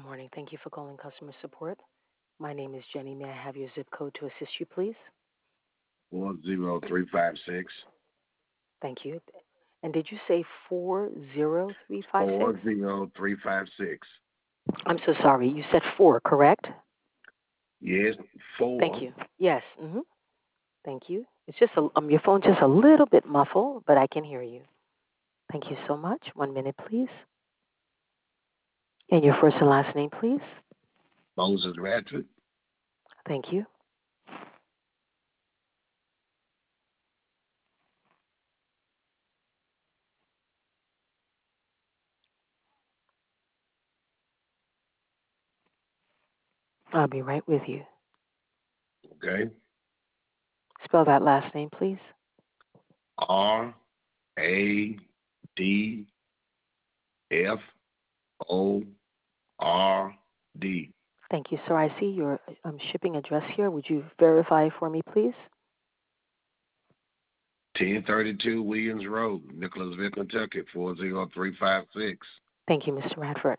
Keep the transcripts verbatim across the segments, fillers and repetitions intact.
morning. Thank you for calling customer support. My name is Jenny. May I have your zip code to assist you, please? four zero three five six. Thank you. And did you say four zero three five six? Four zero three five six. I'm so sorry. You said four, correct? Yes, Thank four. you. Yes. Mm-hmm. Thank you. It's just a, um, your phone's just a little bit muffled, but I can hear you. Thank you so much. One minute, please. And your first and last name, please. Moses Radford. Thank you. I'll be right with you. Okay. Spell that last name, please. R A D F O R D. Thank you, sir. I see your um, shipping address here. Would you verify for me, please? ten thirty-two Williams Road, Nicholasville, Kentucky, four zero three five six. Thank you, Mister Radford.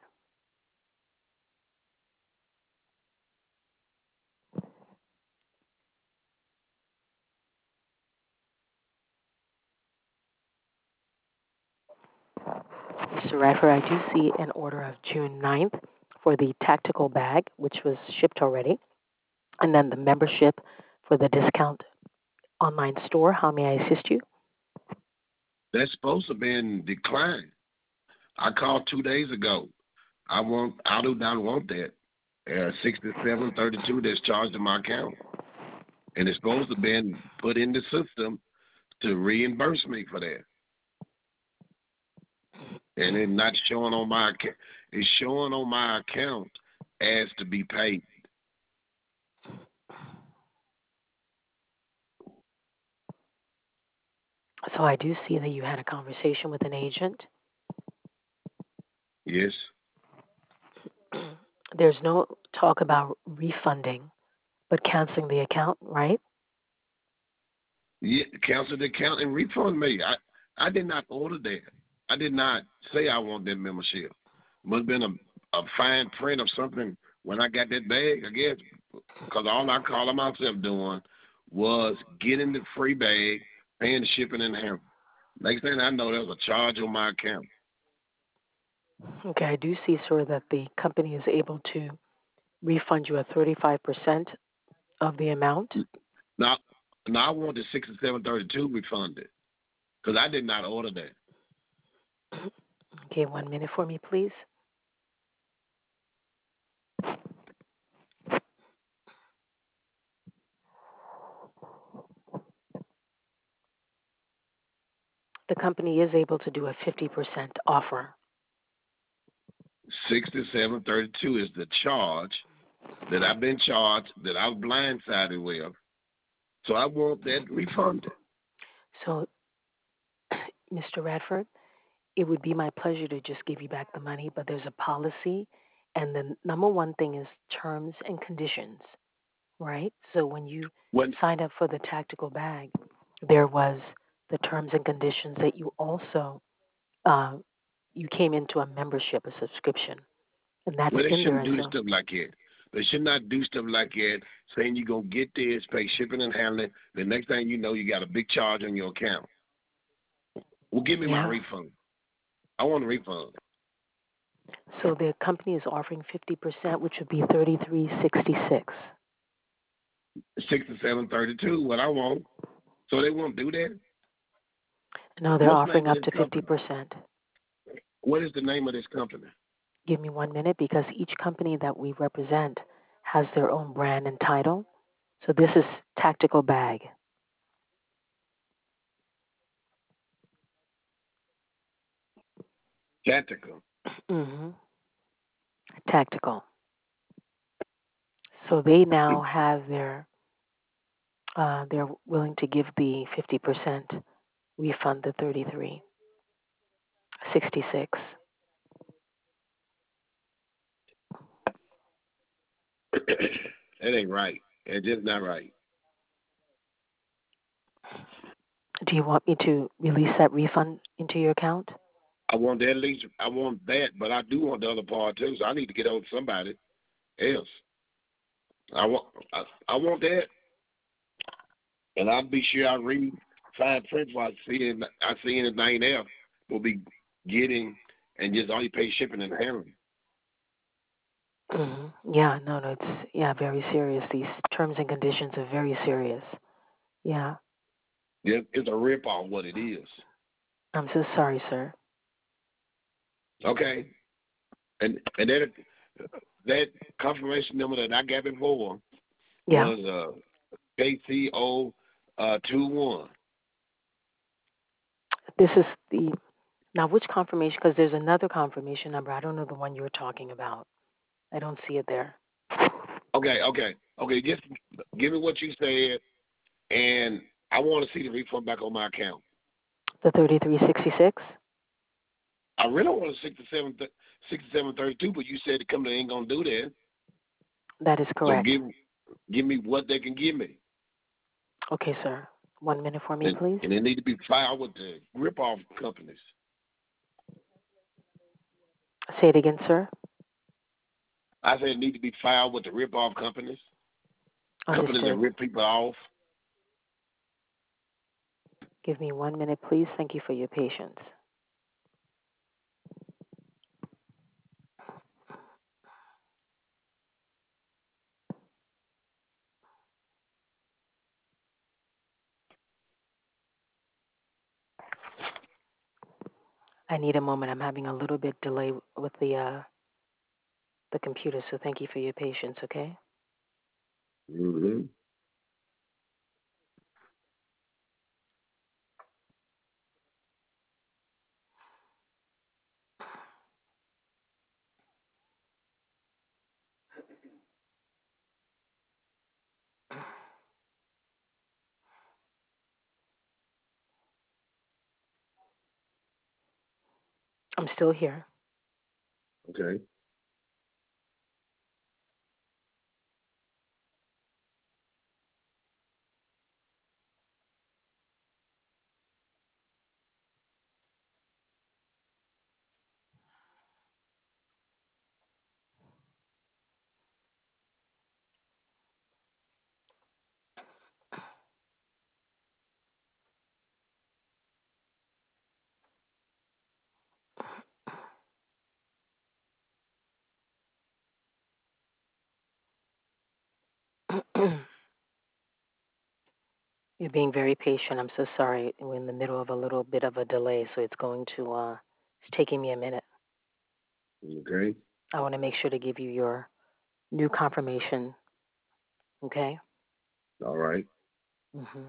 Mister Radford, I do see an order of June ninth for the tactical bag, which was shipped already, and then the membership for the discount online store. How may I assist you? That's supposed to be in decline. I called two days ago. I want. I do not want that. Uh, sixty-seven thirty-two that's charged in my account, and it's supposed to be put in the system to reimburse me for that. And it's not showing on my account. It's showing on my account as to be paid. So I do see that you had a conversation with an agent. Yes. There's no talk about refunding, but canceling the account, right? Yeah, cancel the account and refund me. I I did not order that. I did not say I want that membership. Must have been a a fine print of something when I got that bag, I guess, because all I called myself doing was getting the free bag, paying the shipping and handling. Next thing I know, there was a charge on my account. Okay, I do see, sir, that the company is able to refund you at thirty-five percent of the amount. Now, now I want the sixty-seven thirty-two refunded because I did not order that. Okay, one minute for me, please. The company is able to do a fifty percent offer. sixty-seven thirty-two is the charge that I've been charged that I was blindsided with. So I want that refunded. So, Mister Radford, it would be my pleasure to just give you back the money, but there's a policy, and the number one thing is terms and conditions, right? So when you When signed up for the tactical bag, there was the terms and conditions that you also uh, you came into a membership, a subscription, and that's when they in there. shouldn't And do so, stuff like that. They should not do stuff like that, saying you're going to get this, pay shipping and handling. The next thing you know, you got a big charge on your account. Well, give me my yeah. refund. I want a refund. So the company is offering fifty percent, which would be thirty-three sixty-six. sixty-seven thirty-two, what I want. So they won't do that? No, they're What's the offering name of up this to fifty company? percent. What is the name of this company? Give me one minute because each company that we represent has their own brand and title. So this is Tactical Bag. Tactical. hmm Tactical. So they now have their, uh, they're willing to give the fifty percent refund the thirty-three sixty-six. That ain't right. It's just not right. Do you want me to release that refund into your account? I want that at least. I want that, but I do want the other part too. So I need to get on somebody else. I want. I, I want that, and I'll be sure I read fine print before I see it. I see anything else. Will be getting and just only pay shipping and handling. Hmm. Yeah, no, no, it's yeah, very serious. These terms and conditions are very serious. Yeah, Yeah, it's a rip off what it is. I'm so sorry, sir. Okay, and and that that confirmation number that I got before Yeah, was uh K C O uh two one. this is the now which confirmation? Because there's another confirmation number. I don't know the one you're talking about. I don't see it there. Okay, okay, okay. Just give me what you said, and I want to see the refund back on my account. The thirty-three sixty-six. I really want to sixty-seven, sixty-seven thirty-two, but you said the company ain't gonna do that. That is So correct. give give me what they can give me, Okay, sir. One minute for me, and please. and it need to be filed with the rip off companies. Say it again, sir. I said it need to be filed with the rip off companies, companies that Understood. rip people off. Give me one minute, please. Thank you for your patience. I need a moment. I'm having a little bit delay with the uh, the computer, so thank you for your patience. Okay. Mm-hmm. I'm still here. Okay. You're being very patient. I'm so sorry. We're in the middle of a little bit of a delay, so it's going to uh, it's taking me a minute. Okay. I want to make sure to give you your new confirmation. Okay. All right. Mm-hmm.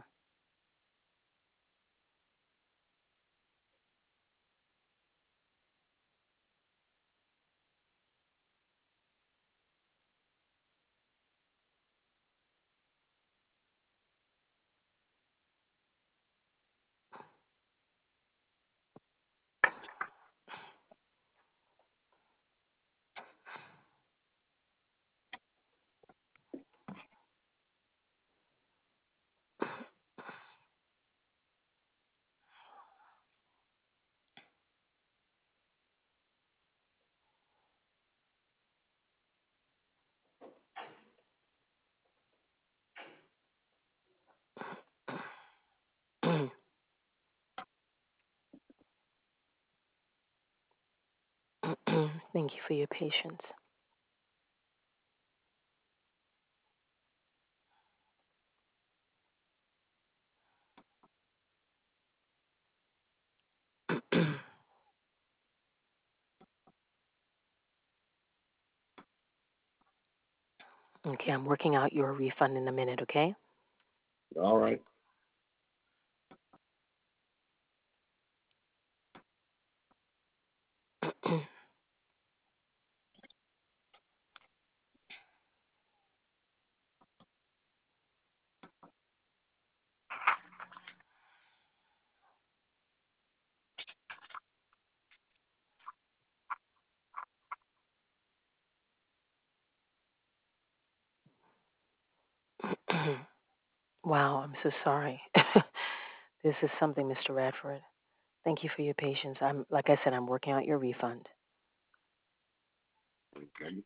Thank you for your patience. Okay, I'm working out your refund in a minute. Okay. All right. Wow, I'm so sorry. This is something, mister Radford. Thank you for your patience. I'm like I said, I'm working out your refund. Okay.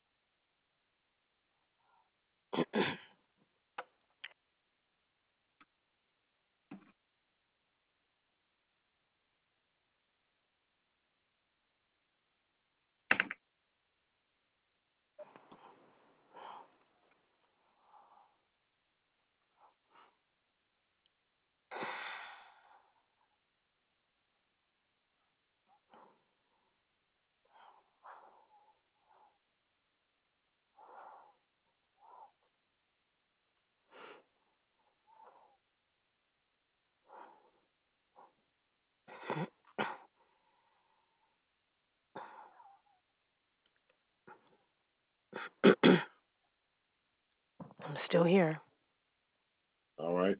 I'm still here. All right.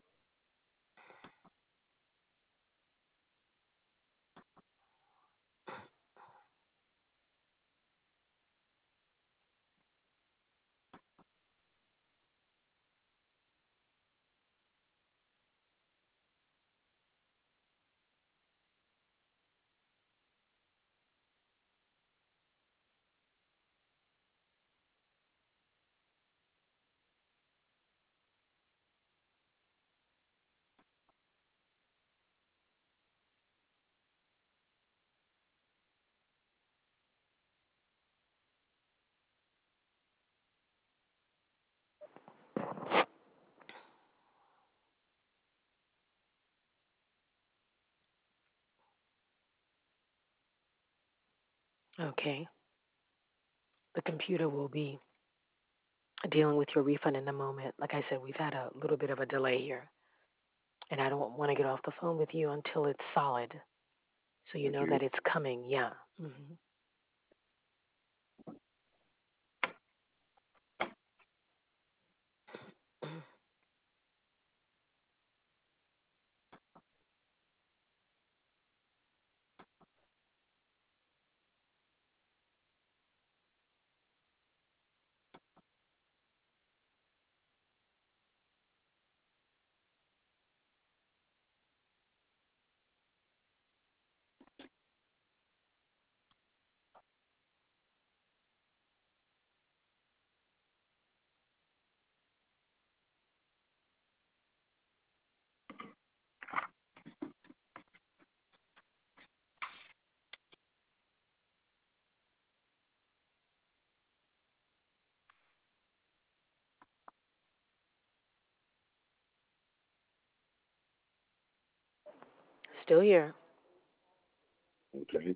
Okay. The computer will be dealing with your refund in a moment. Like I said, we've had a little bit of a delay here, and I don't want to get off the phone with you until it's solid, so you Thank know you. that it's coming. Yeah. Hmm. Still here. Okay.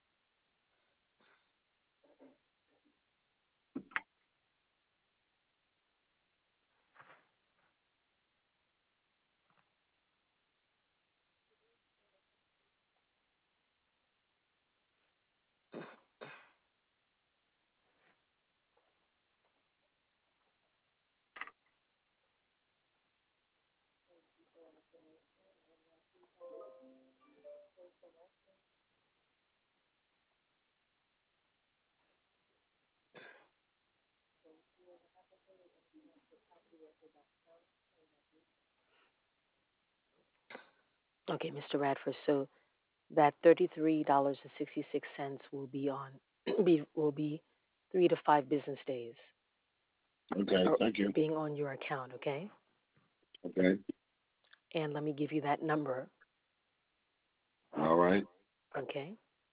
Okay, mister Radford. So that thirty-three dollars and sixty-six cents will be on be will be three to five business days Okay. or Thank you. being on your account. Okay. Okay. And let me give you that number. All right. Okay.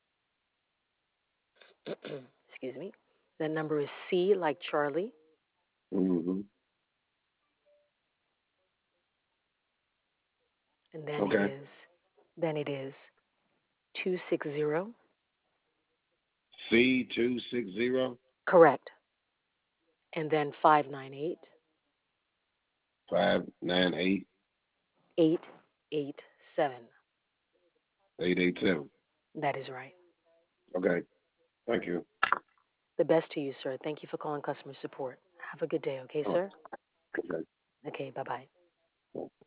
Excuse me. That number is C like Charlie, Mm-hmm. and then it Okay. is then it is two six zero. C two six zero Correct. And then five nine eight five nine eight eight eight seven. eight eight seven. That is right. Okay. Thank you. The best to you, sir. Thank you for calling customer support. Have a good day, okay, Oh, sir? okay. Okay, bye bye.